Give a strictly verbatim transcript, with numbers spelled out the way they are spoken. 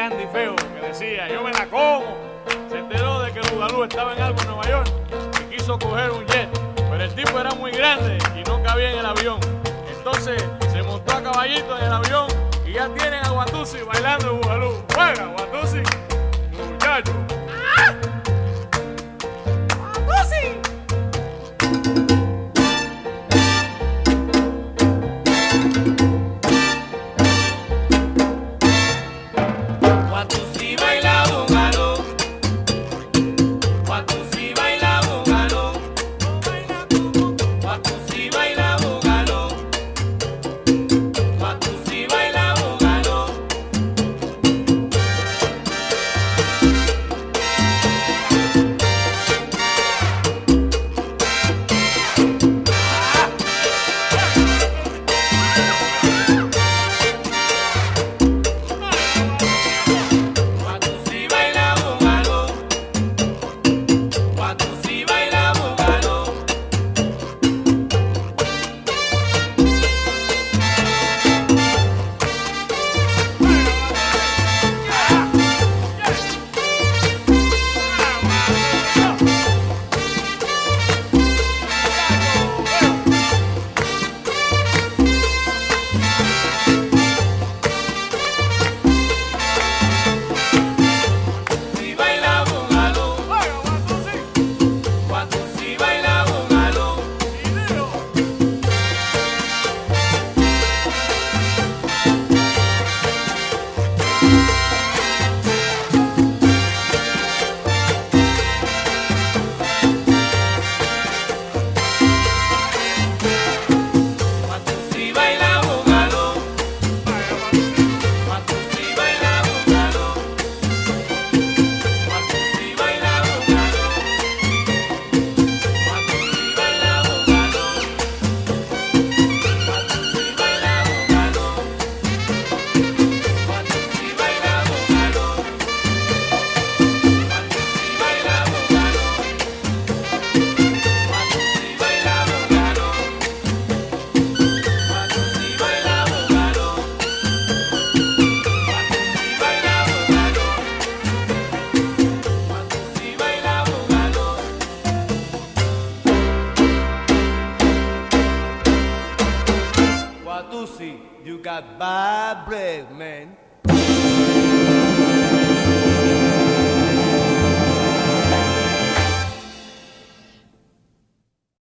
grande y feo que decía, yo me la como. Se enteró de que Bugalú estaba en algo en Nueva York y quiso coger un jet, pero el tipo era muy grande y no cabía en el avión. Entonces se montó a caballito en el avión y ya tienen a Watusi bailando en Bugalú. ¡Juega, Watusi! ¡Muchacho! ¡Ah! ¡Watusi! Watusi, you got bad breath, man.